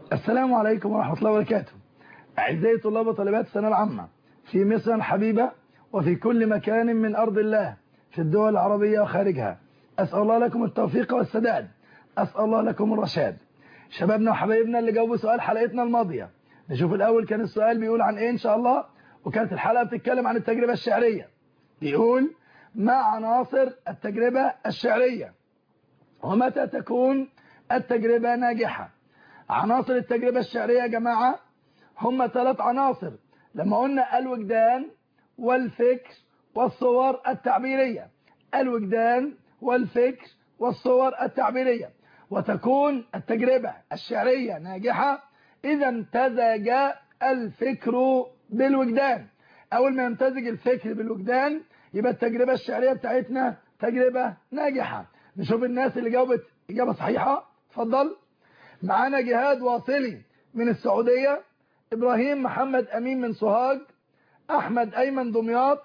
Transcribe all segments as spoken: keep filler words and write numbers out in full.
السلام عليكم ورحمة الله وبركاته. أعزائي طلاب وطالبات الثانوية العامة في مصر الحبيبة وفي كل مكان من أرض الله في الدول العربية وخارجها، أسأل الله لكم التوفيق والسداد، أسأل الله لكم الرشاد. شبابنا وحبايبنا اللي جاوبوا سؤال حلقتنا الماضية، نشوف الأول كان السؤال بيقول عن إيه إن شاء الله. وكانت الحلقة بتتكلم عن التجربة الشعرية. بيقول: ما عناصر التجربة الشعرية؟ ومتى تكون التجربة ناجحة؟ عناصر التجربة الشعرية يا جماعة هم ثلاث عناصر، لما قلنا الوجدان والفكر والصور التعبيرية. الوجدان والفكر والصور التعبيرية. وتكون التجربة الشعرية ناجحة إذا امتزج الفكر بالوجدان. أول ما يمتزج الفكر بالوجدان يبقى التجربة الشعرية بتاعتنا تجربة ناجحة. نشوف الناس اللي جاوبت إجابة صحيحة. اتفضل. معانا جهاد واصلي من السعودية، إبراهيم محمد أمين من سوهاج، أحمد أيمن دمياط،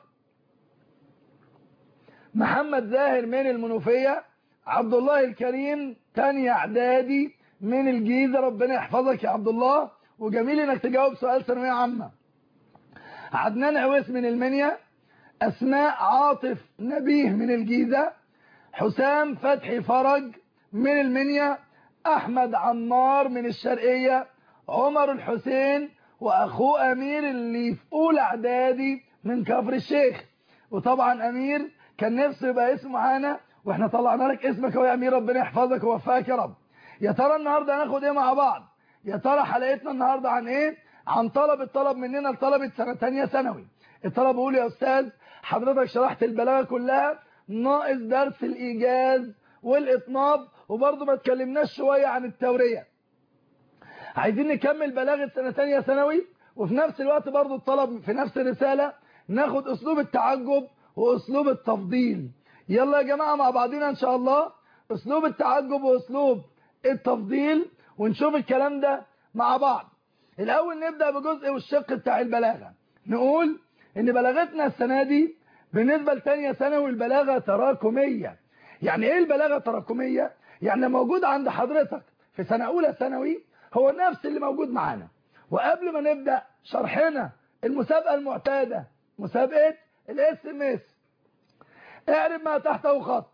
محمد زاهر من المنوفية، عبد الله الكريم تاني إعدادي من الجيزة. ربنا يحفظك يا عبد الله، وجميل إنك تجاوب سؤال ثانوية عامة. عدنان عويس من المنيا، أسماء عاطف نبيه من الجيزة، حسام فتحي فرج من المنيا، أحمد عمار من الشرقية، عمر الحسين وأخوه أمير اللي في أولى إعدادي من كفر الشيخ. وطبعا أمير كان نفسه يبقى اسمه معانا، واحنا طلعنا لك اسمك يا أمير، ربنا يحفظك ويوفقك يا رب. يا ترى النهارده هناخد ايه مع بعض؟ يا ترى حلقتنا النهارده عن ايه؟ عن طلب الطلب مننا لطلبة سنة تانية ثانوي. الطلب بيقول: يا أستاذ حضرتك شرحت البلاغة كلها، ناقص درس الإيجاز والإطناب، وبرضه ما تكلمناش شوية عن التورية. عايزين نكمل بلاغة سنة تانية ثانوي، وفي نفس الوقت برضه الطلب في نفس الرسالة ناخد أسلوب التعجب وأسلوب التفضيل. يلا يا جماعة مع بعضنا إن شاء الله أسلوب التعجب وأسلوب التفضيل، ونشوف الكلام ده مع بعض. الأول نبدأ بجزء والشق بتاع البلاغة. نقول إن بلاغتنا السنة دي بالنسبة لتانية ثانوي البلاغة تراكمية. يعني إيه البلاغة تراكمية؟ يعني موجود عند حضرتك في سنة أولى ثانوي هو نفس اللي موجود معانا. وقبل ما نبدأ شرحنا المسابقة المعتادة، مسابقة الاس ام اس، اعرف ما تحته خط.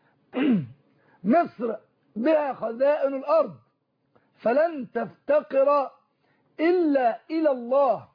مصر بها خزائن الأرض فلن تفتقر إلا إلى الله.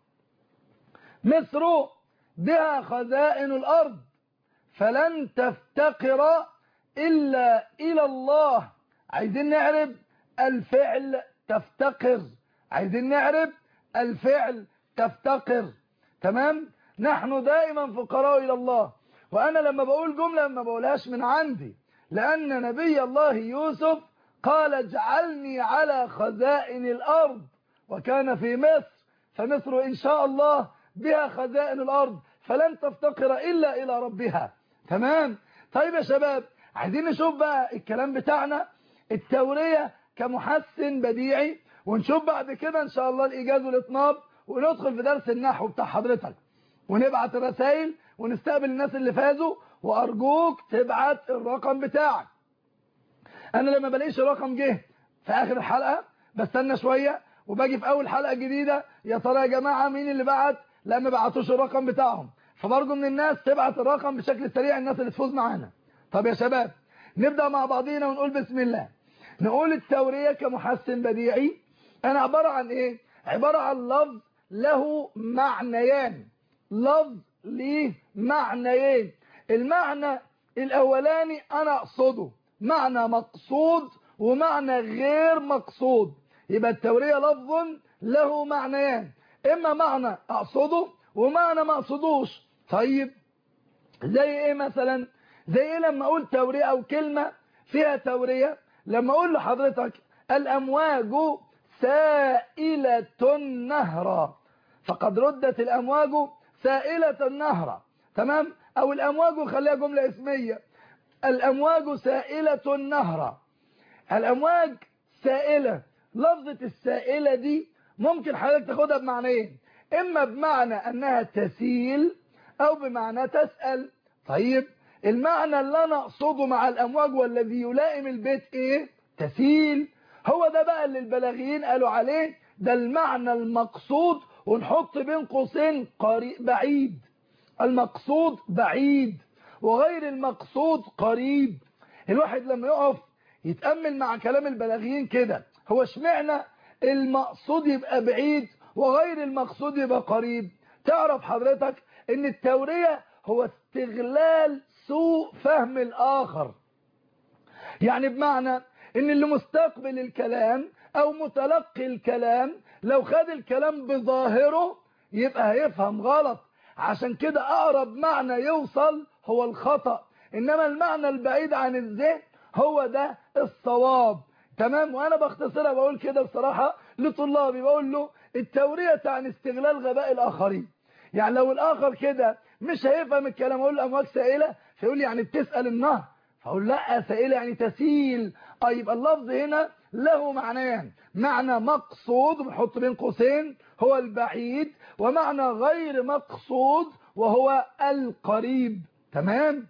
مصر بها خزائن الأرض فلن تفتقر إلا إلى الله. عايزين نعرف الفعل تفتقر، عايزين نعرف الفعل تفتقر. تمام؟ نحن دائما فقراء إلى الله. وأنا لما بقول جملة ما بقولهاش من عندي، لأن نبي الله يوسف قال: اجعلني على خزائن الأرض، وكان في مصر، فمصر إن شاء الله بها خزائن الأرض فلن تفتقر إلا إلى ربها. تمام؟ طيب يا شباب، عايزين نشوف بقى الكلام بتاعنا التورية كمحسن بديعي، ونشوف بعد كده إن شاء الله الإيجاز والإطناب، وندخل في درس النحو بتاع حضرتك، ونبعت الرسائل ونستقبل الناس اللي فازوا. وأرجوك تبعت الرقم بتاعك. أنا لما بلاقيش الرقم جه في آخر الحلقة بستنى شوية، وباجي في أول حلقة جديدة يا ترى يا جماعة مين اللي بعت؟ لا ما بعتوش الرقم بتاعهم. فبرجو من الناس تبعت الرقم بشكل سريع، الناس اللي تفوز معانا. طب يا شباب نبدأ مع بعضينا ونقول بسم الله. نقول التورية كمحسن بديعي أنا عبارة عن إيه؟ عبارة عن لفظ له معنيان. لفظ ليه معنيين. المعنى الأولاني أنا أقصده معنى مقصود ومعنى غير مقصود. يبقى التورية لفظ له معنيان، إما معنى أقصده ومعنى ما أقصدوش. طيب زي إيه مثلا؟ زي إيه لما أقول تورية أو كلمة فيها تورية؟ لما أقول لحضرتك الأمواج سائلة نهرا، فقد ردت الأمواج سائلة نهرا. تمام؟ أو الأمواج خليها جملة اسمية، الأمواج سائلة نهرا. الأمواج سائلة، لفظة السائلة دي ممكن حضرتك تاخدها بمعنيين، إما بمعنى أنها تسيل أو بمعنى تسأل. طيب المعنى اللي أنا أقصده مع الأمواج والذي يلائم البيت إيه؟ تسيل. هو ده بقى اللي البلاغيين قالوا عليه ده المعنى المقصود، ونحط بين قوسين بعيد. المقصود بعيد وغير المقصود قريب. الواحد لما يقف يتأمل مع كلام البلاغيين كده، هو اشمعنى المقصود يبقى بعيد وغير المقصود يبقى قريب؟ تعرف حضرتك ان التورية هو استغلال سوء فهم الآخر. يعني بمعنى ان اللي مستقبل الكلام او متلقي الكلام لو خد الكلام بظاهره يبقى هيفهم غلط، عشان كده اقرب معنى يوصل هو الخطأ، انما المعنى البعيد عن الذهن هو ده الصواب. تمام. وانا بختصرها بقول كده بصراحة لطلابي، بقول له التورية تعني استغلال غباء الاخرين. يعني لو الاخر كده مش هيفهم الكلام اقول له امواج سائلة، فيقول لي يعني بتسأل النهر، فاقول لا سائلة يعني تسيل. اه يبقى اللفظ هنا له معنيان، معنى مقصود بنحط بين قوسين هو البعيد، ومعنى غير مقصود وهو القريب. تمام.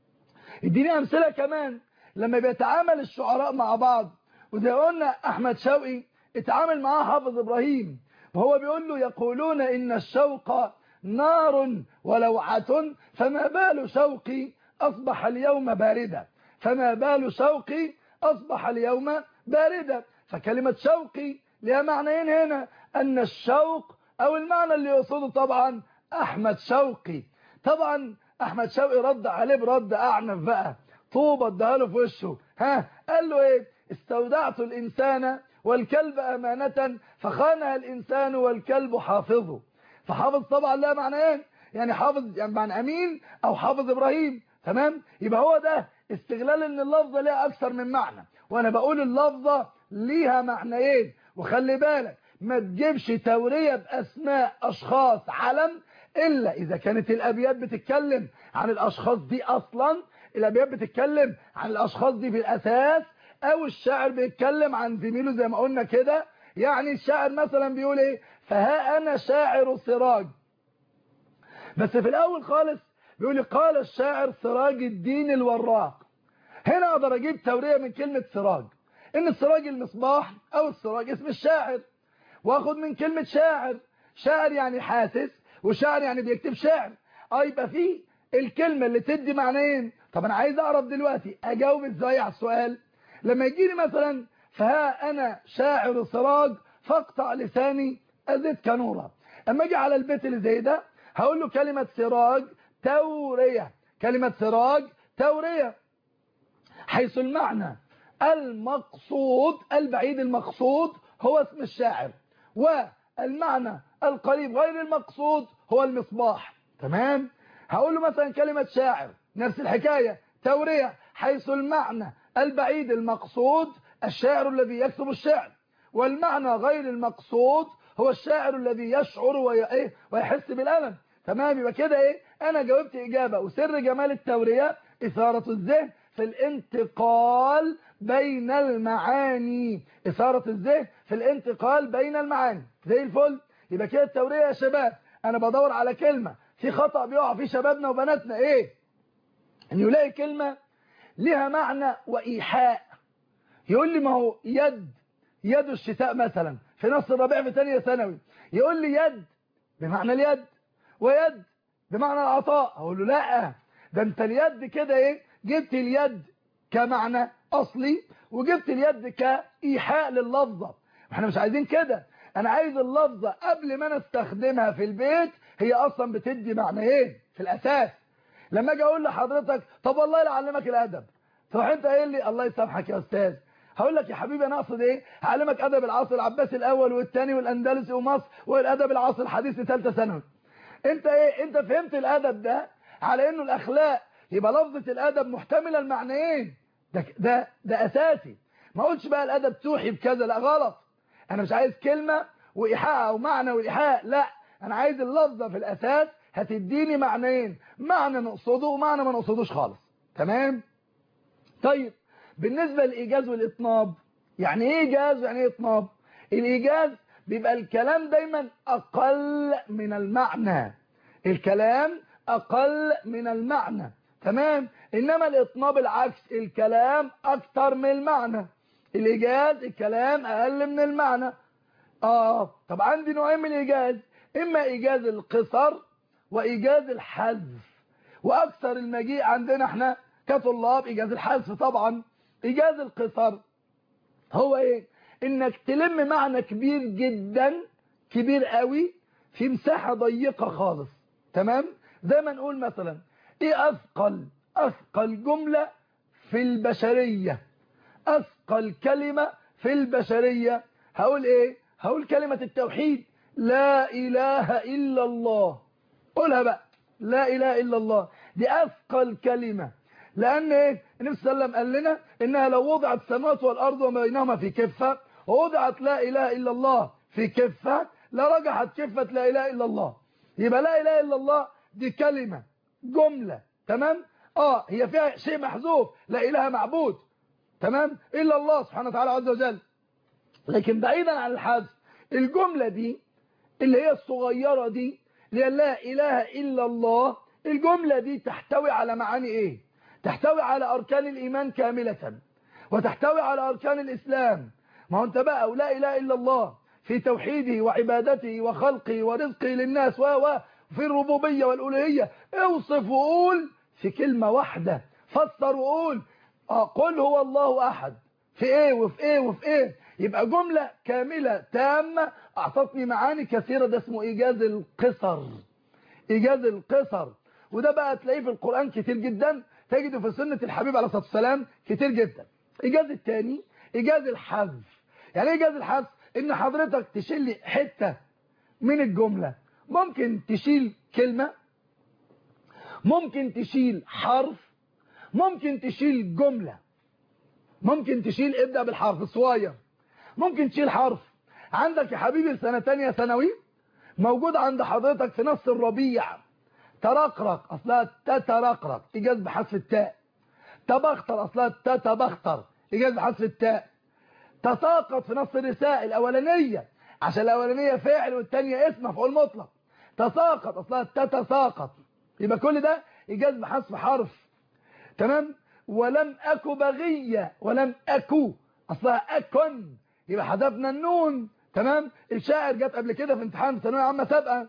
اديني امثله كمان لما بيتعامل الشعراء مع بعض، وزي قلنا احمد شوقي اتعامل معاه حافظ ابراهيم وهو بيقول له يقولون ان الشوق نار ولوعة، فما بال شوقي اصبح اليوم باردا، فما بال شوقي اصبح اليوم باردا. فكلمة شوقي لها معنيين هنا، ان الشوق او المعنى اللي يقصده طبعا احمد شوقي. طبعا احمد شوقي رد عليه برد اعنف بقى، طوبة اداها له في وشه. ها قال له ايه؟ استودعت الانسان والكلب امانة فخانها الانسان والكلب حافظه. فحافظ طبعا لها معنيين، يعني حافظ يعني معنى امين او حافظ ابراهيم. تمام. يبقى هو ده استغلال ان اللفظة ليها اكثر من معنى، وانا بقول اللفظة ليها معنيين. وخلي بالك ما تجيبش تورية باسماء اشخاص علم الا اذا كانت الابيات بتتكلم عن الاشخاص دي اصلا، الابيات بتتكلم عن الاشخاص دي في الاساس، او الشاعر بيتكلم عن زميله زي ما قلنا كده. يعني الشاعر مثلا بيقول ايه؟ فها انا شاعر سراج، بس في الاول خالص بيقول قال الشاعر سراج الدين الوراق. هنا اقدر اجيب تورية من كلمة سراج، ان السراج المصباح او السراج اسم الشاعر، واخد من كلمة شاعر، شاعر يعني حاسس، وشاعر يعني بيكتب شعر. اه يبقى في الكلمة اللي تدي معنيين. طب انا عايز اعرف دلوقتي اجاوب ازاي على السؤال. لما يجيلي مثلا فها انا شاعر سراج فاقطع لساني ازدك نورا، اما اجي على البيت اللي زي ده هقول له كلمة سراج تورية، كلمة سراج تورية، حيث المعنى المقصود البعيد المقصود هو اسم الشاعر، والمعنى القريب غير المقصود هو المصباح. تمام. هقول له مثلا كلمة شاعر نفس الحكاية تورية، حيث المعنى البعيد المقصود الشاعر الذي يكتب الشعر، والمعنى غير المقصود هو الشاعر الذي يشعر ويحس بالألم. تمام. يبقى كده ايه؟ انا جاوبت اجابة. وسر جمال التورية اثارة الذهن في الانتقال بين المعاني، اثارة الذهن في الانتقال بين المعاني. زي الفل. يبقى كده التورية يا شباب انا بدور على كلمة. في خطأ بيقع في شبابنا وبناتنا ايه؟ ان يلاقي كلمة لها معنى وايحاء، يقول لي ما هو يد، يد الشتاء مثلا في نص الربيع في ثانيه ثانوي، يقول لي يد بمعنى اليد ويد بمعنى العطاء. اقول له لا، ده انت اليد كده ايه؟ جبت اليد كمعنى اصلي وجبت اليد كايحاء لللفظه. احنا مش عايزين كده، انا عايز اللفظه قبل ما انا استخدمها في البيت هي اصلا بتدي معنى ايه في الاساس. لما اجي اقول لحضرتك طب والله لا اعلمك الادب، تروح انت قايل لي الله يسامحك يا استاذ، هقول لك يا حبيبي انا اقصد ايه؟ هعلمك ادب العصر العباسي الاول والثاني والاندلسي ومصر والادب العصر الحديث ثالثه ثانوي. انت ايه؟ انت فهمت الادب ده على انه الاخلاق، يبقى لفظه الادب محتمله المعنيين، ده ده ده اساسي. ما اقولش بقى الادب توحي بكذا، لا غلط. انا مش عايز كلمه وايحاء او معنى وايحاء، لا انا عايز اللفظه في الاساس هتديني معنيين، معنى نقصده ومعنى ما نقصدوش خالص. تمام. طيب بالنسبه للايجاز والاطناب، يعني ايه ايجاز ويعني ايه اطناب؟ الايجاز بيبقى الكلام دايما اقل من المعنى، الكلام اقل من المعنى. تمام. انما الاطناب العكس، الكلام اكتر من المعنى. الإيجاز الكلام أقل من المعنى. آه طب عندي نوعين من الإيجاز، إما إيجاز القصر وإيجاز الحذف، وأكثر المجيء عندنا احنا كطلاب إيجاز الحذف طبعا. إيجاز القصر هو إيه؟ إنك تلم معنى كبير جدا، كبير قوي في مساحة ضيقة خالص. تمام؟ زي ما نقول مثلا إيه أثقل أثقل جملة في البشرية، أثقل كلمة في البشرية، هقول إيه؟ هقول كلمة التوحيد، لا إله إلا الله. قولها بقى، لا إله إلا الله، دي أثقل كلمة. لأن إيه؟ النبي صلى الله عليه وسلم قال لنا إنها لو وضعت السماوات والأرض وما بينهما في كفة، ووضعت لا إله إلا الله في كفة، لرجحت كفة لا إله إلا الله. يبقى لا إله إلا الله دي كلمة، جملة. تمام؟ آه هي فيها شيء محذوف، لا إله معبود، تمام، إلا الله سبحانه وتعالى عز وجل. لكن بعيدا عن الحذف، الجملة دي اللي هي الصغيرة دي اللي هي لا إله إلا الله، الجملة دي تحتوي على معاني إيه؟ تحتوي على أركان الإيمان كاملة، وتحتوي على أركان الإسلام. ما هو أنت بقى ولا إله إلا الله في توحيده وعبادته وخلقه ورزقه للناس وفي الربوبية والألوهية، اوصف وقول في كلمة واحدة، فسر وقول قل هو الله أحد في إيه وفي إيه وفي إيه، يبقى جملة كاملة تامة أعطتني معاني كثيرة. ده اسمه إيجاز القصر، إيجاز القصر. وده بقى تلاقيه في القرآن كتير جدا، تجده في سنة الحبيب عليه الصلاة والسلام كتير جدا. إيجاز الثاني إيجاز الحذف. يعني إيه إيجاز الحذف؟ إن حضرتك تشيل لي حتة من الجملة، ممكن تشيل كلمة، ممكن تشيل حرف، ممكن تشيل جملة، ممكن تشيل ابدأ بالحرف الصغير، ممكن تشيل حرف. عندك يا حبيبي سنة تانية ثانوي موجود عند حضرتك في نص الربيع ترقرق، أصلها تترقرق، إيجاز بحذف التاء. تبختر، أصلها تتبختر، إيجاز بحذف التاء. تساقط في نص الرساء الأولانية، عشان الأولانية فعل والتانية اسم مفعول مطلق. تساقط، أصلها تتساقط، يبقى كل ده إيجاز بحذف حرف. تمام؟ ولم أكو بغية، ولم أكو أصلها أكن، يبقى حذفنا النون. تمام؟ الشاعر جت قبل كده في امتحان ثانوية عامة سابقة،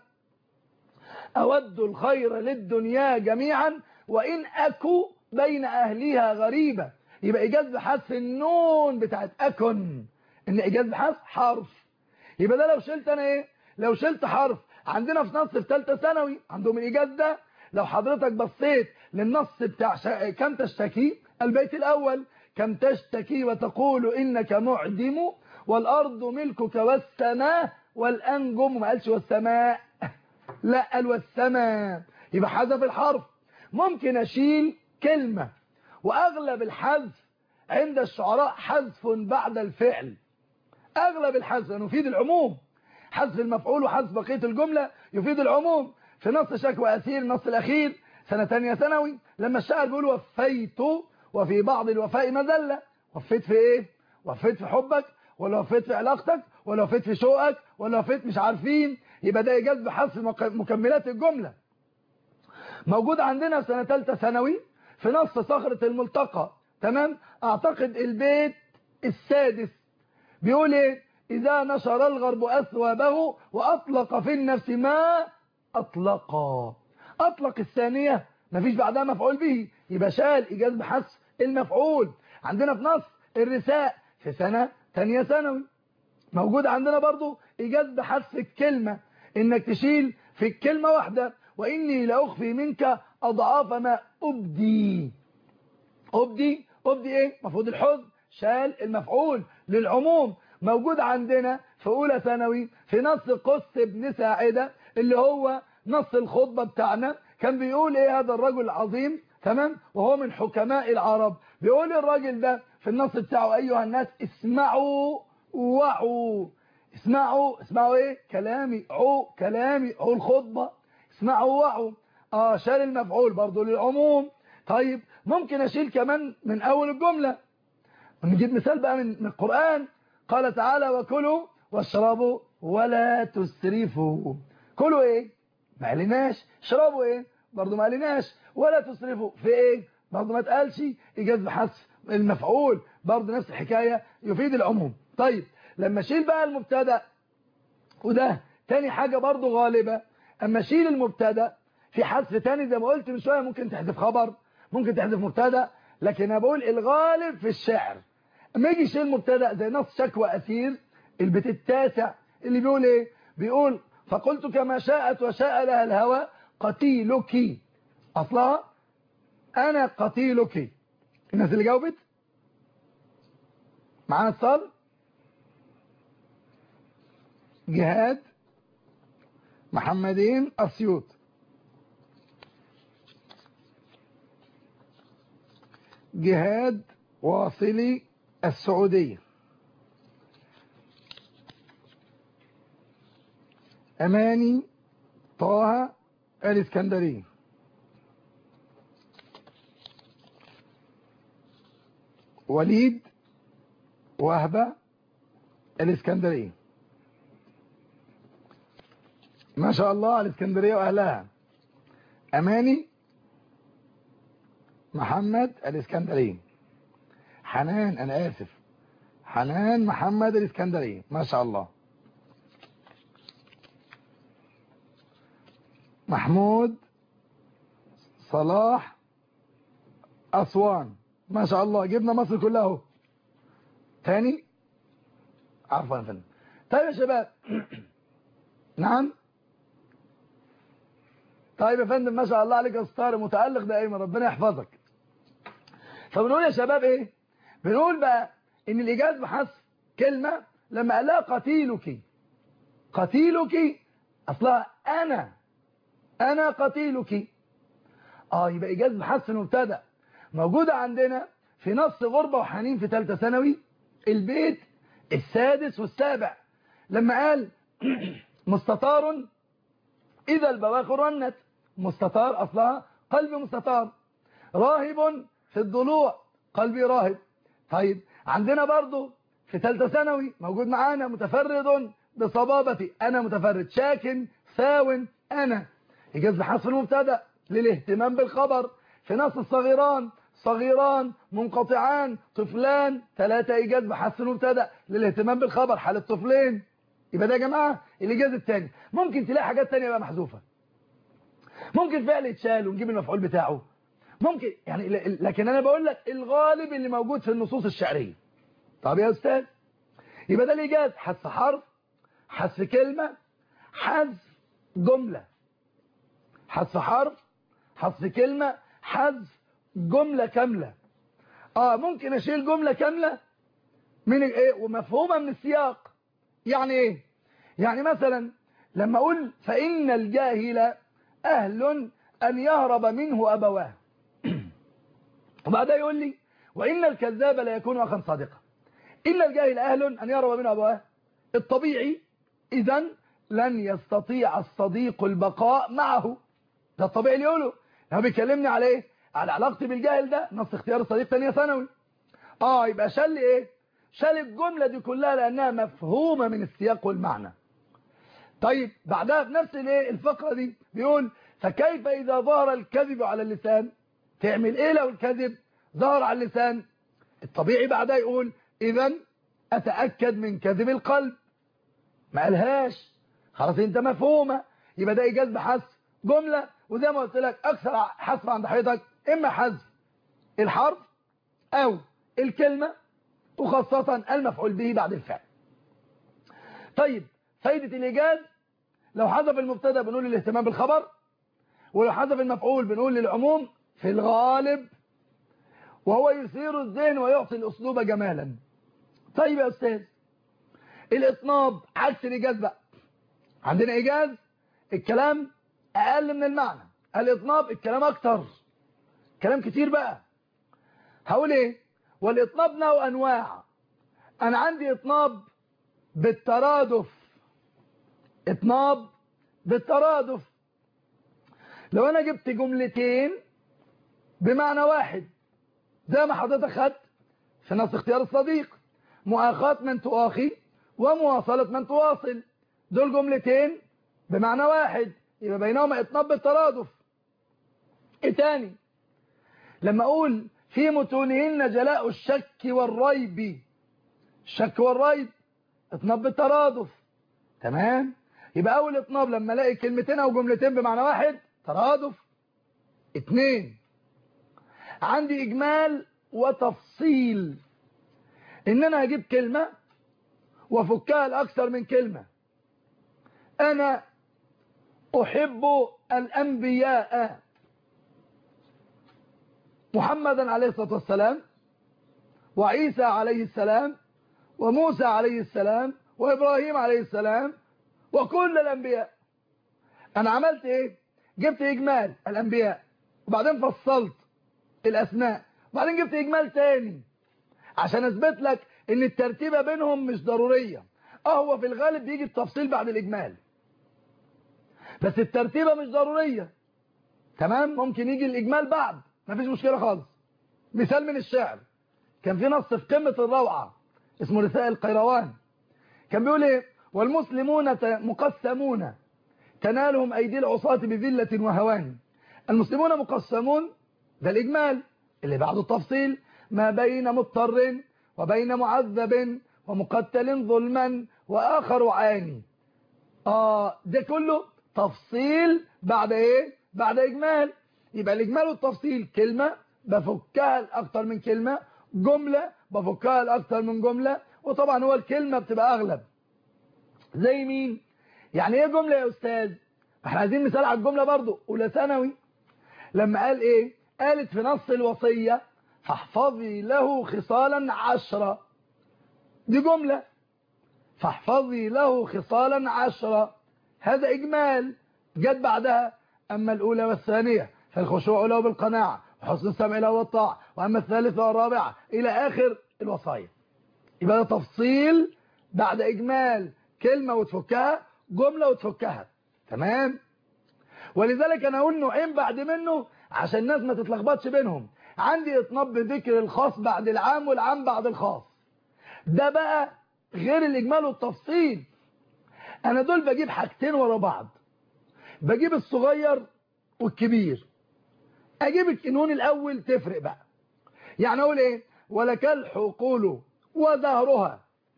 أود الخير للدنيا جميعا وإن أكو بين أهلها غريبة، يبقى إيجاز بحذف النون بتاعت أكن، إن إيجاز بحذف حرف. يبقى ده لو شلت أنا إيه؟ لو شلت حرف. عندنا في نص في ثالثة ثانوي عندهم الإيجاز ده. لو حضرتك بصيت للنص بتاع شا... كم تشتكي، البيت الأول، كم تشتكي وتقول إنك معدم والأرض ملكك والسماء والأنجم، ما قالش والسماء، لا قال والسماء، يبقى حذف الحرف. ممكن أشيل كلمة، وأغلب الحذف عند الشعراء حذف بعد الفعل، أغلب الحذف يفيد العموم، حذف المفعول وحذف بقية الجملة يفيد العموم. في نص شكوى أسير النص الأخير سنة تانية ثانوي، لما الشاعر بيقول وفيت وفي بعض الوفاء مذلة، وفيت في إيه؟ وفيت في حبك، ولا وفيت في علاقتك، ولا وفيت في شوقك، ولا وفيت مش عارفين، يبقى ده إيجاز بحذف مكملات الجملة. موجود عندنا في سنة ثالثة ثانوي في نص صخرة الملتقى. تمام؟ أعتقد البيت السادس بيقول إيه؟ إذا نشر الغرب أثوابه وأطلق في النفس ما أطلق. أطلق الثانية مفيش بعدها مفعول به، يبقى شال إيجاز بحذف المفعول. عندنا في نص الرساء في سنة تانية ثانوي موجود عندنا برضو إيجاز بحذف الكلمة، إنك تشيل في الكلمة واحدة وإني لأخفي منك أضعاف ما أبدي. أبدي أبدي إيه؟ مفروض الحزن، شال المفعول للعموم. موجود عندنا في أولى ثانوي في نص قس بن ساعدة اللي هو نص الخطبة بتاعنا، كان بيقول إيه هذا الرجل العظيم، تمام، وهو من حكماء العرب. بيقول الراجل ده في النص بتاعه أيها الناس اسمعوا وعوا. اسمعوا، اسمعوا إيه؟ كلامي، عو كلامي، عو الخطبة، اسمعوا وعوا. آه شال المفعول برضو للعموم. طيب ممكن أشيل كمان من أول الجملة، نجيب مثال بقى من القرآن. قال تعالى وكلوا واشربوا ولا تسرفوا. كلوا ايه؟ ما قالناش. اشربوا ايه؟ برضو ما قالناش. ولا تسرفوا في ايه؟ برضو ما اتقالش. إيجاز بحذف المفعول برضه نفس الحكاية يفيد العموم. طيب لما اشيل بقى المبتدا، وده تاني حاجة برضه غالبة، اما اشيل المبتدا في حذف تاني زي ما قلت من شوية، ممكن تحذف خبر، ممكن تحذف مبتدا، لكن انا بقول الغالب في الشعر اما يجي يشيل مبتدا زي نص شكوى أثير البيت التاسع اللي بيقول ايه؟ بيقول فقلت كما شاءت وشاء لها الهوى قتيلك، اصلها انا قتيلك. الناس اللي جاوبت معانا اتصال. جهاد محمدين اسيوط، جهاد واصلي السعودية، اماني طه الاسكندرية، وليد وهبة الاسكندرية. ما شاء الله على الاسكندرية واهلها. اماني محمد الاسكندرية، حنان انا اسف حنان محمد الاسكندرية، ما شاء الله. محمود صلاح اسوان، ما شاء الله جبنا مصر كلها اهو. تاني عفوا يا فندم. طيب يا شباب نعم طيب يا فندم ما شاء الله عليك يا ستار، متألق دائما، ربنا يحفظك. فبنقول يا شباب ايه؟ بنقول بقى ان الايجاز بحذف كلمة لما قال لها قتيلك، قتيلك اصلها انا انا قتيلك. اه يبقى ايجاز بحذف المبتدا موجودة عندنا في نص غربة وحنين في ثالثه ثانوي البيت السادس والسابع، لما قال مستطار إذا البواخر رنت. مستطار أصلها قلبي مستطار، راهب في الضلوع قلبي راهب. طيب عندنا برضو في ثالثه ثانوي موجود معانا متفرد بصبابتي أنا متفرد، شاك ثاو أنا. إيجاز بحذف المبتدا للاهتمام بالخبر في نص الصغيران صغيران منقطعان طفلان، ثلاثة إيجاز بحذف المبتدا للاهتمام بالخبر حال الطفلين. يبقى ده يا جماعة الإيجاز الثاني. ممكن تلاقي حاجات تانية بقى محذوفة، ممكن فعل يتشال ونجيب المفعول بتاعه، ممكن يعني، لكن أنا بقول لك الغالب اللي موجود في النصوص الشعرية. طب يا أستاذ يبقى ده الإيجاز، حذف حرف، حذف كلمة، حذف جملة. حذف حرف، حذف كلمة، حذف جملة كاملة. اه ممكن اشيل جملة كاملة من ايه ومفهومة من السياق. يعني ايه؟ يعني مثلا لما اقول فإن الجاهل اهل ان يهرب منه ابواه وبعدها يقول لي وإن الكذاب لا يكون اخا صادقا. إن الجاهل اهل ان يهرب منه ابواه، الطبيعي اذا لن يستطيع الصديق البقاء معه، ده الطبيعي اللي يقوله. هو بيكلمني على ايه؟ على علاقتي بالجاهل، ده نص اختيار الصديق ثانيه ثانوي. اه يبقى شال لي ايه؟ شال الجمله دي كلها لانها مفهومه من السياق والمعنى. طيب بعدها في نفس الايه الفقره دي بيقول فكيف اذا ظهر الكذب على اللسان. تعمل ايه لو الكذب ظهر على اللسان؟ الطبيعي بعدها يقول اذا اتاكد من كذب القلب. ما قالهاش، خلاص انت مفهومه. يبقى ده ايجاز بحذف جمله، وزي ما قلت لك اكثر حذف عند حضرتك اما حذف الحرف او الكلمه، وخاصه المفعول به بعد الفعل. طيب فايده الايجاز لو حذف المبتدا بنقول الاهتمام بالخبر، ولو حذف المفعول بنقول للعموم في الغالب، وهو يثير الذهن ويعطي الاسلوب جمالا. طيب يا استاذ الاطناب عكس الايجاز بقى. عندنا ايجاز الكلام اقل من المعنى، الاطناب الكلام اكتر، كلام كتير بقى. هقول ايه؟ والاطناب له انواع. انا عندي اطناب بالترادف، اطناب بالترادف. لو انا جبت جملتين بمعنى واحد زي ما حضرتك خدت في نص اختيار الصديق، مؤاخاة من تؤاخي ومواصلة من تواصل، دول جملتين بمعنى واحد يبقى بينهما اطناب بالترادف. ايه تاني؟ لما اقول في متونهن جلاء الشك والريب. الشك والريب اطناب بالترادف. تمام. يبقى اول اطناب لما الاقي كلمتين او جملتين بمعنى واحد ترادف. اتنين، عندي اجمال وتفصيل، ان انا هجيب كلمة وافكها لاكثر من كلمة. انا احب الانبياء، محمدا عليه الصلاة والسلام، وعيسى عليه السلام، وموسى عليه السلام، وإبراهيم عليه السلام، وكل الأنبياء. أنا عملت إيه؟ جبت إجمال الأنبياء، وبعدين فصلت الأسماء، وبعدين جبت إجمال تاني عشان أثبت لك إن الترتيبة بينهم مش ضرورية. أه هو في الغالب بيجي التفصيل بعد الإجمال، بس الترتيبة مش ضرورية. تمام. ممكن يجي الإجمال بعد، مفيش مشكلة خالص. مثال من الشعر، كان في نص في قمة الروعة اسمه رثاء القيروان، كان بيقول ايه؟ والمسلمون مقسمون تنالهم أيدي العصاة بذلة وهوان. المسلمون مقسمون، ده الإجمال اللي بعده التفصيل، ما بين مضطر وبين معذب ومقتل ظلما وآخر عاني. آه ده كله تفصيل بعد ايه؟ بعد إجمال. يبقى الإجمال والتفصيل كلمة بفكها لأكتر من كلمة، جملة بفكها لأكتر من جملة، وطبعا هو الكلمة بتبقى أغلب. زي مين؟ يعني ايه جملة يا أستاذ؟ احنا عايزين مثال على الجملة برضو. أولى ثانوي لما قال ايه؟ قالت في نص الوصية فاحفظي له خصالا عشرة. دي جملة، فاحفظي له خصالا عشرة، هذا إجمال. جت بعدها أما الأولى والثانية فالخشوع له بالقناعة وحسن السمع له والطاعة، وأما الثالثة والرابعة إلى آخر الوصايا. يبقى ده تفصيل بعد إجمال، كلمة وتفكها، جملة وتفكها. تمام. ولذلك أنا أقول نوعين بعد منه عشان الناس ما تتلخبطش بينهم. عندي اطناب بذكر الخاص بعد العام والعام بعد الخاص، ده بقى غير الإجمال والتفصيل. أنا دول بجيب حاجتين ورا بعض، بجيب الصغير والكبير. أجيب الكنون الأول تفرق بقى. يعني أقول إيه؟ ولك الحقول وظهرها،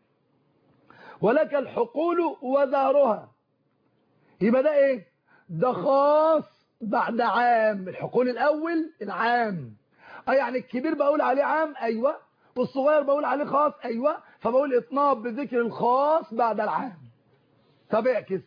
ولك الحقول وظهرها. يبقى ده إيه؟ ده خاص بعد عام. الحقول الأول العام، أه يعني الكبير بقول عليه عام، أيوة، والصغير بقول عليه خاص، أيوة. فبقول إطناب بذكر الخاص بعد العام. طب اعكس،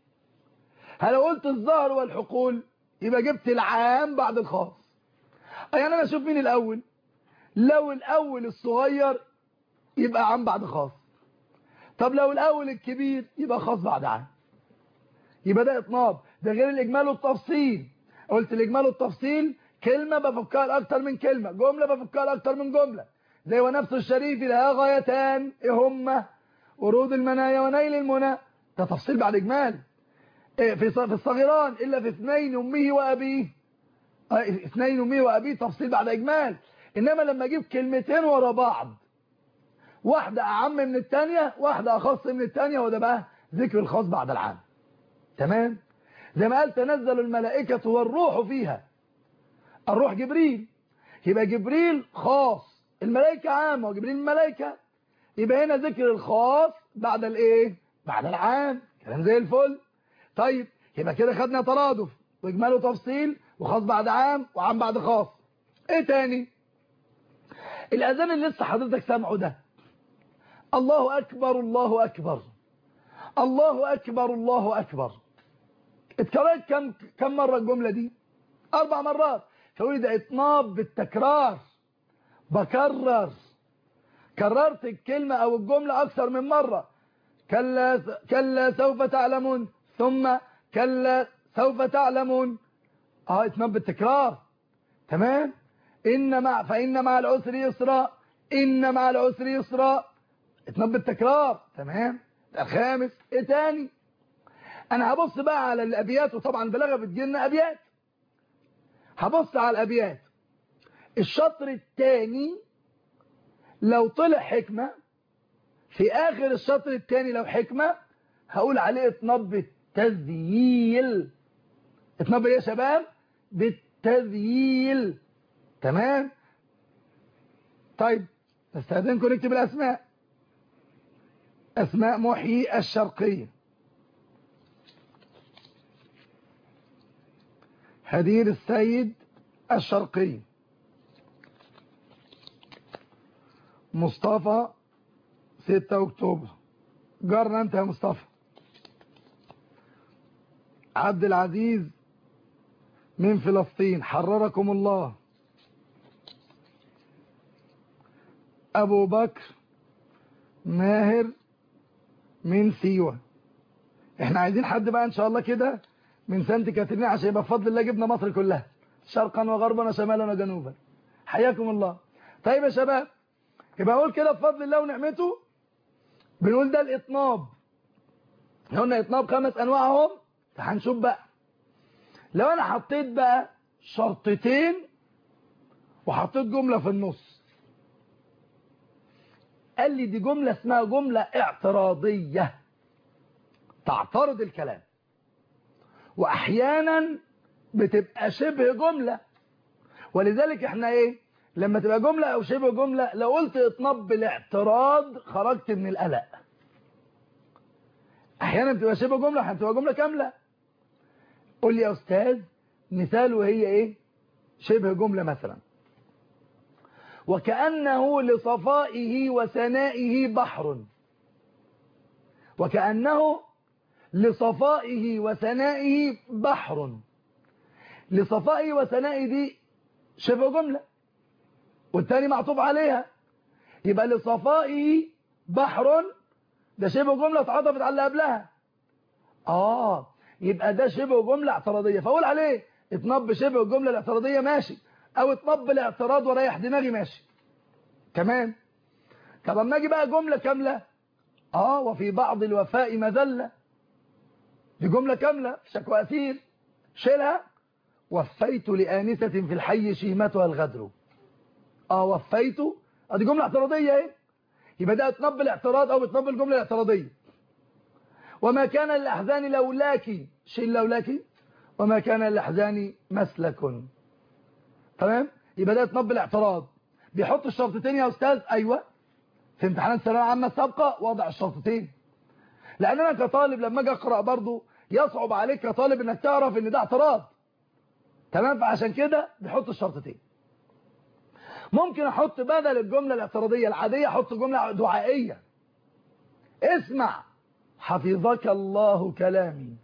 هل قلت الظهر والحقول يبقى جبت العام بعد الخاص. يعني انا اشوف مين الاول، لو الاول الصغير يبقى عام بعد خاص، طب لو الاول الكبير يبقى خاص بعد عام. يبقى ده اطناب، ده غير الاجمال والتفصيل. قلت الاجمال والتفصيل كلمه بفكها لاكتر من كلمه، جمله بفكها لاكتر من جمله. زي ونفس الشريف لها غايتان ايه هما؟ ورود المنايا ونيل المنى، ده تفصيل بعد اجمال. في الصغيران الا في اثنين امه وابيه، اثنين امه وابيه تفصيل بعد اجمال. انما لما اجيب كلمتين ورا بعض، واحده اعم من الثانيه، واحده اخص من الثانيه، وده بقى ذكر الخاص بعد العام. تمام. زي ما قال تنزل الملائكه والروح فيها، الروح جبريل، يبقى جبريل خاص، الملائكه عامه وجبريل الملائكه. يبقى هنا ذكر الخاص بعد الايه؟ بعد العام. كلام زي الفل. طيب يبقى كده خدنا ترادف واجمال وتفصيل وخاص بعد عام وعام بعد خاص. ايه تاني؟ الاذان اللي لسه حضرتك سامعه ده، الله اكبر الله اكبر الله اكبر الله اكبر، اتكررت كم كم مره الجمله دي؟ اربع مرات. فقولي ده اطناب بالتكرار، بكرر، كررت الكلمه او الجمله اكثر من مره. كلا كلا سوف تعلمون، ثم كلا سوف تعلمون، اه اطناب بالتكرار. تمام. ان مع فان مع العسر يسرا، ان مع العسر يسرا، اطناب بالتكرار. تمام. الخامس ايه تاني؟ انا هبص بقى على الابيات، وطبعا البلاغه بتجيلنا ابيات. هبص على الابيات، الشطر الثاني لو طلع حكمه، في اخر الشطر الثاني لو حكمه، هقول عليه اطناب بالتذييل. اطناب ايه يا شباب؟ بالتذييل. تمام. طيب نستخدمكم نكتب الأسماء. أسماء محيي الشرقية، هدير السيد الشرقي، مصطفى ستة أكتوبر، جارنا أنت يا مصطفى. عبد العزيز من فلسطين، حرركم الله. أبو بكر ماهر من سيوة. احنا عايزين حد بقى ان شاء الله كده من سانت كاترين، عشان يبقى بفضل الله جبنا مصر كلها شرقا وغربا وشمالا وجنوبا. حياكم الله. طيب يا شباب، يبقى اقول كده بفضل الله ونعمته، بنقول ده الاطناب. قلنا اطناب خمس انواعهم. فهنشوف بقى لو انا حطيت بقى شرطتين وحطيت جملة في النص، قال لي دي جملة اسمها جملة اعتراضية تعترض الكلام، واحيانا بتبقى شبه جملة. ولذلك احنا ايه لما تبقى جملة او شبه جملة، لو قلت اطناب بالاعتراض خرجت من القلق. احيانا بتبقى شبه جملة، احيانا بتبقى جملة كاملة. قول لي يا استاذ مثال وهي ايه شبه جملة مثلا. وكأنه لصفائه وسنائه بحر. وكأنه لصفائه وسنائه بحر. لصفائه وسنائه دي شبه جملة والتاني معطوف عليها، يبقى لصفائه بحر ده شبه جملة اتعطفت على اللي قبلها. اه يبقى ده شبه جملة اعتراضية، فاقول عليه اطناب شبه الجملة الاعتراضية ماشي، او اطناب الاعتراض وريح دماغي ماشي كمان. طب اما اجي بقى جملة كاملة، اه وفي بعض الوفاء مذلة، دي جملة كاملة شكوى أثير شيلها. وفيت لآنسة في الحي شيمتها الغدر. اه وفيت، اه دي جملة اعتراضية اهي، يبقى ده اطناب الاعتراض او اطناب الجملة الاعتراضية. وما كان للأحزان لولاك، شيل لولاك. وما كان للأحزان مسلك. تمام، يبقى ده اطناب الاعتراض. بيحط الشرطتين يا أستاذ. أيوة، في امتحانات الثانويه العامه السابقه وضع الشرطتين، لان انا كطالب لما اجي اقرا برضه يصعب عليك كطالب انك تعرف ان ده اعتراض. تمام، فعشان كده بيحط الشرطتين. ممكن احط بدل الجمله الاعتراضيه العاديه احط جمله دعائيه. اسمع حفظك الله كلامي.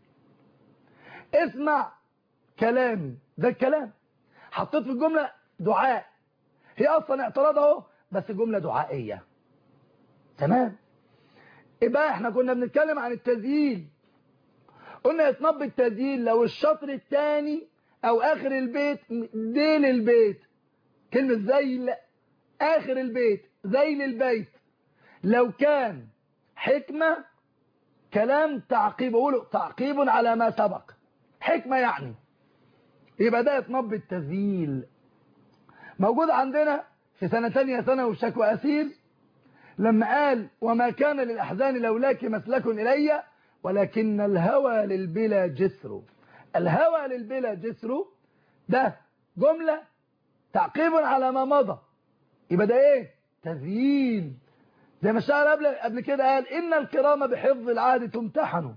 اسمع كلامي، ده الكلام حطيت في الجمله دعاء، هي اصلا اعتراض اهو بس جمله دعائيه. تمام، يبقى احنا كنا بنتكلم عن التذييل، قلنا يتنبي التذييل لو الشطر الثاني او اخر البيت ديل البيت، كلمة ذيل اخر البيت ذيل البيت، لو كان حكمة كلام تعقيب، اقوله تعقيب على ما سبق حكمة يعني، يبقى ده يتنبي التذييل. موجود عندنا في سنة ثانية ثانوي شكوى أسير لما قال وما كان للأحزان لولاك مسلك إلي ولكن الهوى للبلا جسر. الهوى للبلا جسر ده جملة تعقيب على ما مضى، يبقى ده ايه تذييل. زي ما الشاعر قبل قبل كده قال إن الكرام بحفظ العهد تمتحنوا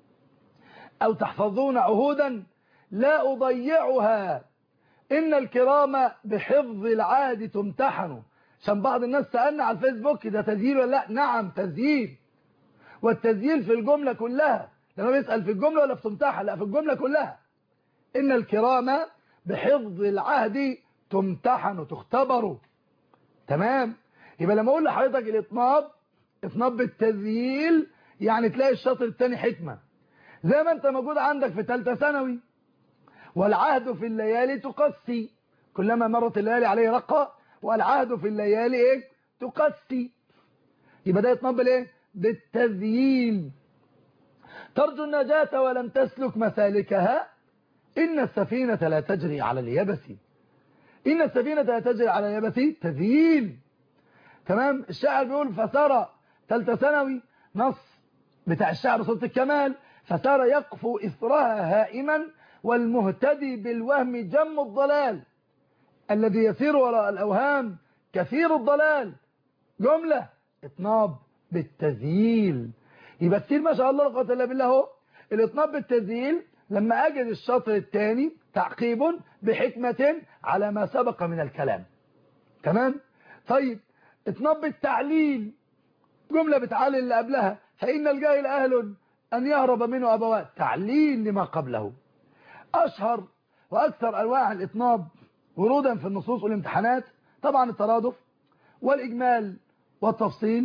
أو تحفظون عهودا لا أضيعها. إن الكرام بحفظ العهد تمتحنوا. عشان بعض الناس سألنا على الفيسبوك ده تذييل ولا لا؟ نعم تذييل، والتذييل في الجملة كلها، لما بيسأل في الجملة ولا في تمتحن؟ لا في الجملة كلها. إن الكرام بحفظ العهد تمتحنوا تختبروا. تمام، يبقى لما أقول لحضرتك الإطناب إطناب بالتذييل يعني تلاقي الشطر الثاني حكمة، زي ما أنت موجود عندك في ثالثه ثانوي والعهد في الليالي تقسي، كلما مرت الليالي عليه رقة والعهد في الليالي ايه تقسي، يبقى ده يطنب بالايه بالتذييل. ترجو النجاة ولم تسلك مسالكها إن السفينة لا تجري على اليبس. إن السفينة لا تجري على اليبس تذييل. تمام، الشاعر بيقول فسار ثالثه ثانوي نص بتاع الشعر صوت الكمال، فسار يقفو إثرها هائما والمهتدي بالوهم جم الضلال الذي يسير وراء الأوهام كثير الضلال، جملة إطناب بالتذييل. يبقى كتير ما شاء الله لا قوة إلا بالله اهو. الإطناب بالتذييل لما أجد الشطر الثاني تعقيب بحكمة على ما سبق من الكلام. تمام؟ طيب إطناب بالتعليل، جملة بتعلل اللي قبلها، فإن الجاهل أهل أن يهرب منه أبوات، تعليل لما قبله. أشهر وأكثر أنواع الإطناب ورودا في النصوص والامتحانات طبعا الترادف والإجمال والتفصيل،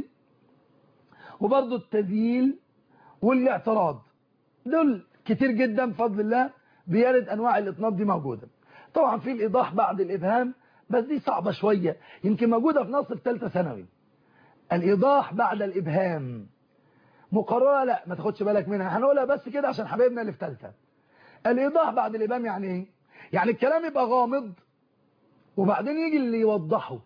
وبرضه التذييل والاعتراض. دول كتير جدا بفضل الله بيرد أنواع الإطناب دي موجودة. طبعا في الإيضاح بعد الإبهام، بس دي صعبة شوية، يمكن موجودة في نص في ثالثة ثانوي. الإيضاح بعد الإبهام مقررة، لا ما تاخدش بالك منها، هنقولها بس كده عشان حبايبنا اللي في ثالثة. الإيضاح بعد الإبهام يعني إيه؟ يعني الكلام يبقى غامض وبعدين يجي اللي يوضحه.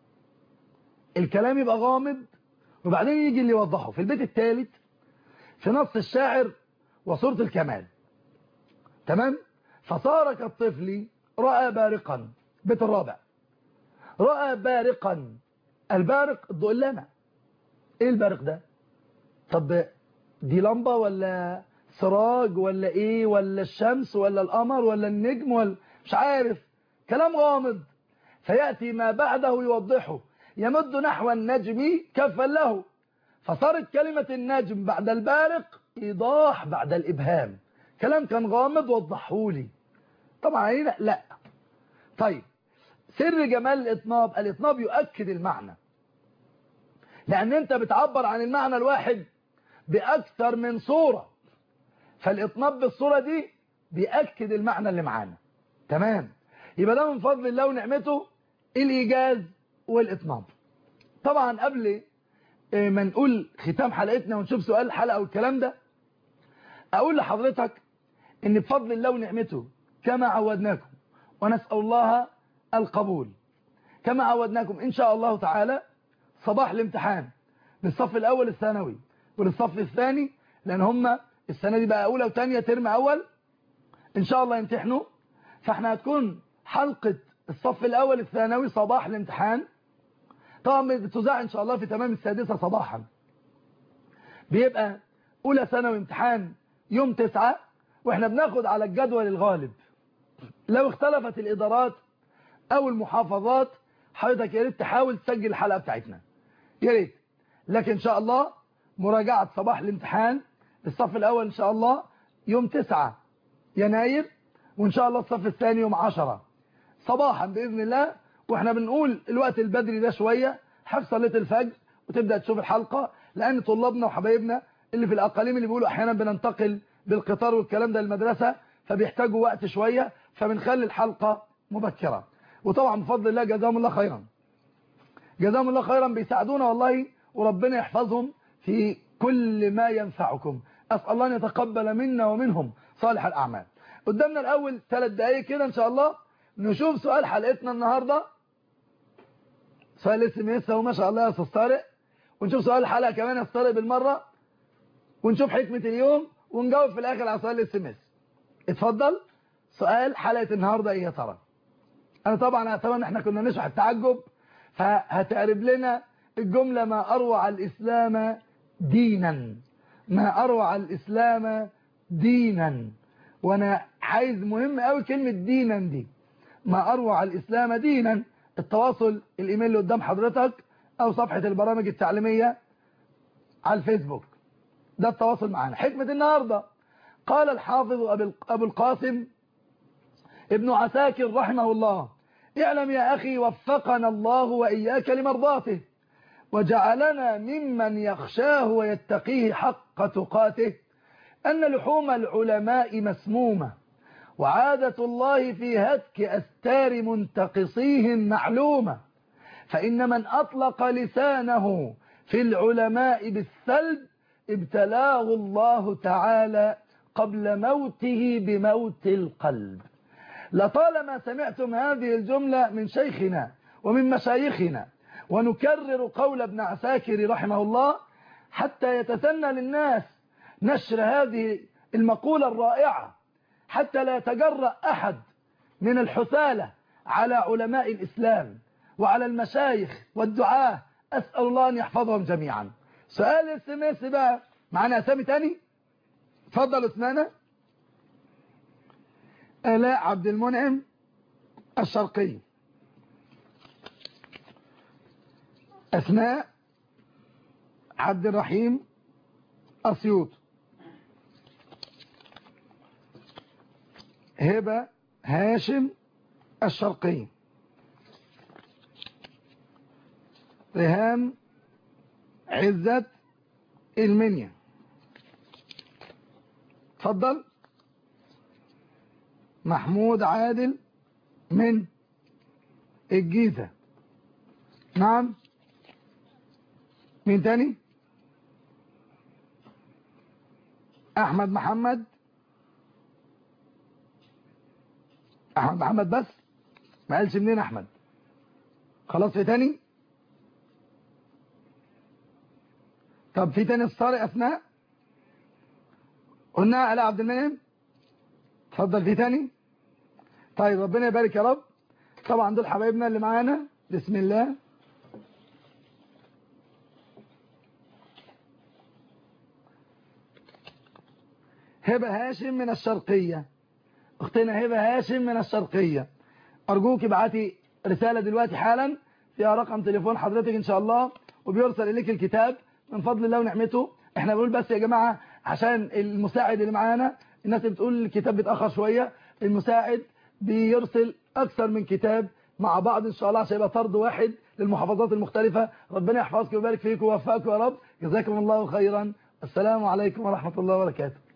الكلام يبقى غامض وبعدين يجي اللي يوضحه. في البيت الثالث في نص الشاعر وصورة الكمال. تمام؟ فصار كالطفل رأى بارقا. بيت الرابع رأى بارقا. البارق الضوء اللامع. ايه البارق ده؟ طب دي لمبة ولا سراج ولا ايه، ولا الشمس ولا القمر ولا النجم ولا مش عارف، كلام غامض. فيأتي ما بعده يوضحه، يمد نحو النجم كفا له. فصارت كلمة النجم بعد البارق إيضاح بعد الإبهام. كلام كان غامض وضحولي. طبعا هنا لا. طيب سر جمال الإطناب، الإطناب يؤكد المعنى، لأن أنت بتعبر عن المعنى الواحد بأكثر من صورة، فالإطناب بالصورة دي بيأكد المعنى اللي معانا. تمام؟ يبقى ده من فضل الله ونعمته الإيجاز والإطناب. طبعا قبل ما نقول ختام حلقتنا ونشوف سؤال الحلقة والكلام ده، أقول لحضرتك إن بفضل الله ونعمته كما عودناكم، ونسأل الله القبول، كما عودناكم إن شاء الله تعالى صباح الامتحان للصف الأول الثانوي وللصف الثاني، لأن هم السنة دي بقى أولى وثانية ترم أول إن شاء الله يمتحنوا. فإحنا هتكون حلقة الصف الأول الثانوي صباح الامتحان، طبعا بتذاع إن شاء الله في تمام السادسة صباحا. بيبقى أولى ثانوي امتحان يوم تسعة، وإحنا بناخد على الجدول الغالب. لو اختلفت الإدارات أو المحافظات حضرتك يا ريت تحاول تسجل الحلقة بتاعتنا، يا ريت. لكن إن شاء الله مراجعة صباح الامتحان الصف الأول إن شاء الله يوم تسعة يناير، وإن شاء الله الصف الثاني يوم عشرة صباحا بإذن الله. وإحنا بنقول الوقت البدري ده شوية حفظ صلاة الفجر وتبدأ تشوف الحلقة، لأن طلابنا وحبايبنا اللي في الأقاليم اللي بيقولوا أحيانا بننتقل بالقطار والكلام ده للمدرسة فبيحتاجوا وقت شوية، فبنخلي الحلقة مبكرة. وطبعا بفضل الله جزاهم الله خيرا، جزاهم الله خيرا، بيساعدونا والله، وربنا يحفظهم في كل ما ينفعكم. أسأل الله أن يتقبل منا ومنهم صالح الأعمال. قدامنا الأول ثلاث دقايق كده إن شاء الله نشوف سؤال حلقتنا النهاردة. سؤال اس ام اس اهو ما شاء الله يا أستاذ طارق، ونشوف سؤال الحلقة كمان يا أستاذ طارق بالمرة، ونشوف حكمة اليوم، ونجاوب في الآخر على سؤال الاس ام اس. اتفضل. سؤال حلقة النهاردة ايه يا ترى؟ أنا طبعا أتمنى احنا كنا نشرح التعجب، فهتقرب لنا الجملة ما أروع الإسلام دينا، ما أروع الإسلام دينا. وأنا عايز مهم قوي كلمة دينا دي، ما أروع الإسلام دينا. التواصل الإيميل اللي قدام حضرتك أو صفحة البرامج التعليمية على الفيسبوك، ده التواصل معنا. حكمة النهاردة، قال الحافظ أبو القاسم ابن عساكر رحمه الله: اعلم يا أخي وفقنا الله وإياك لمرضاته وجعلنا ممن يخشاه ويتقيه حق تقاته، أن لحوم العلماء مسمومة، وعادة الله في هتك أستار منتقصيهم معلومة، فإن من أطلق لسانه في العلماء بالسلب ابتلاه الله تعالى قبل موته بموت القلب. لطالما سمعتم هذه الجملة من شيخنا ومن مشايخنا، ونكرر قول ابن عساكر رحمه الله حتى يتسنى للناس نشر هذه المقولة الرائعة، حتى لا يتجرأ أحد من الحثالة على علماء الإسلام وعلى المشايخ والدعاة، أسأل الله أن يحفظهم جميعا. سؤال اس ام اس بقى، معانا أسامي تاني؟ اتفضل اسمانا. آلاء عبد المنعم الشرقي، أسماء عبد الرحيم أسيوط، هبة هاشم الشرقي، ريهام عزت المنيا. اتفضل. محمود عادل من الجيزة. نعم. مين تاني؟ احمد محمد. احمد محمد بس ما قالش منين احمد. خلاص. في تاني؟ طب في تاني الصاري اسماء قلنا على عبد المنعم. اتفضل. في تاني؟ طيب ربنا يبارك يا رب. طبعا دول حبايبنا اللي معانا. بسم الله. هبة هاشم من الشرقية، اختنا هبة هاشم من الشرقية، ارجوك ابعتي رسالة دلوقتي حالا فيها رقم تليفون حضرتك ان شاء الله، وبيرسل اليك الكتاب من فضل الله ونعمته. احنا بنقول بس يا جماعة عشان المساعد اللي معانا، الناس بتقول الكتاب بيتأخر شوية، المساعد بيرسل اكثر من كتاب مع بعض ان شاء الله عشان يبقى طرد واحد للمحافظات المختلفة. ربنا يحفظك ويبارك فيك ويوفقك يا رب. جزاكم الله خيرا. السلام عليكم ورحمة الله وبركاته.